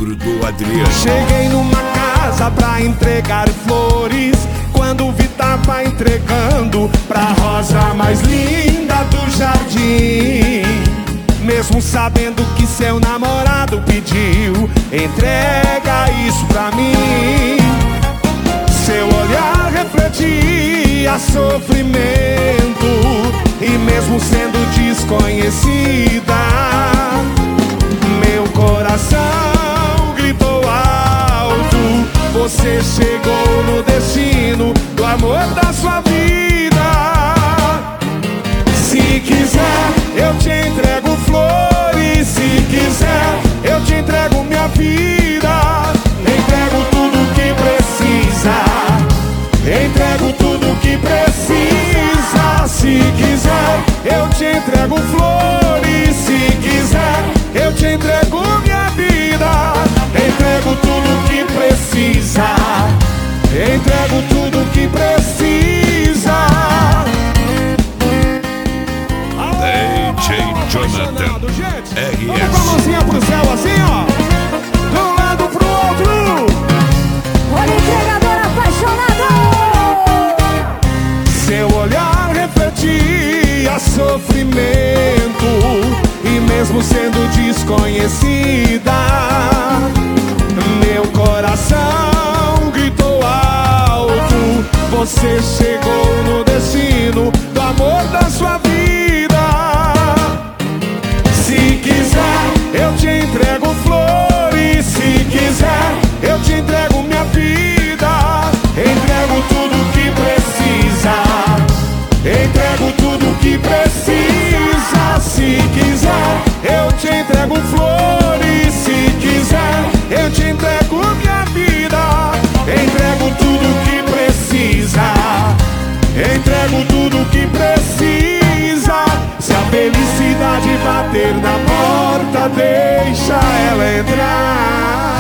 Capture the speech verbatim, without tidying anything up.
sogro do Adriano. Cheguei numa casa pra entregar flores, quando vi tava entregando pra rosa mais linda do jardim. Mesmo sabendo que seu namorado pediu, entrega isso pra mim. Seu olhar refletia sofrimento, e mesmo sendo desconhecida, meu coração gritou alto: você chegou no destino do amor da sua vida. Se quiser, eu te entrego flores. Se quiser, eu te entrego minha vida. Entrego tudo que precisa. Entrego tudo que precisa. Se quiser, eu te entrego flores. Se quiser, eu te entrego minha vida. Entrego tudo que precisa. Entrego tudo que precisa. D J Jonathan R Vamos com a S. mãozinha pro céu assim, ó, de um lado pro outro. Olha o entregador apaixonado. Seu olhar refletia sofrimento, e mesmo sendo desconhecida, meu coração gritou alto: você chegou no destino do amor da sua vida. Se quiser, eu te entrego flores. Se quiser, eu te entrego minha vida. Entrego tudo que precisa. Entrego tudo que precisa. Se quiser, eu te entrego flores. Se quiser, eu te entrego minha vida. Entrego tudo que precisa. Entrego tudo que precisa. Se a felicidade bater na porta, deixa ela entrar.